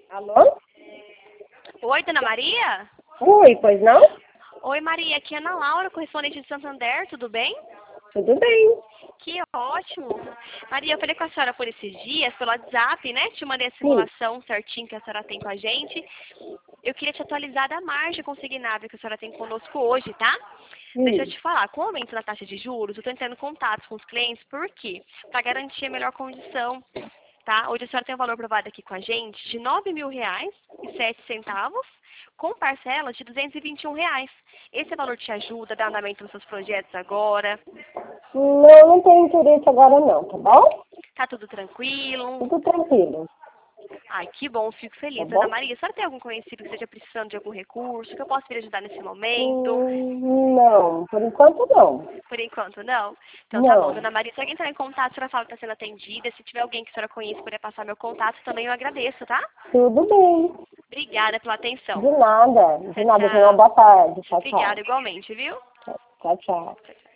Alô? Oi, Dona Maria? Oi, pois não? Oi, Maria, aqui é Ana Laura, correspondente de Santander, tudo bem? Tudo bem. Que ótimo! Maria, eu falei com a senhora por esses dias, pelo WhatsApp, né? Te mandei a Sim. simulação certinho que a senhora tem com a gente. Eu queria te atualizar da margem consignável que a senhora tem conosco hoje, tá? Deixa eu te falar, com o aumento da taxa de juros, eu estou entrando em contato com os clientes, por quê? Para garantir a melhor condição, tá? Hoje a senhora tem um valor aprovado aqui com a gente de R$ 9.000,07, com parcelas de R$ 221. Esse valor te ajuda a dar andamento nos seus projetos agora? Não tenho interesse agora não, tá bom? Tá tudo tranquilo? Tudo tranquilo, Ai, que bom, fico tá feliz. Ana bom? Maria, a senhora tem algum conhecido que esteja precisando de algum recurso, que eu possa vir ajudar nesse momento? Não, por enquanto não. Por enquanto, não? Então tá bom, Não. Dona Maria. Se alguém entrar em contato, a senhora fala que está sendo atendida. Se tiver alguém que a senhora conhece e puder passar meu contato, também eu agradeço, tá? Tudo bem. Obrigada pela atenção. De nada. De Tchau, nada. Tenha uma tchau. boa tarde. Tchau, Obrigada tchau. igualmente, viu? Tchau, tchau. Tchau, tchau.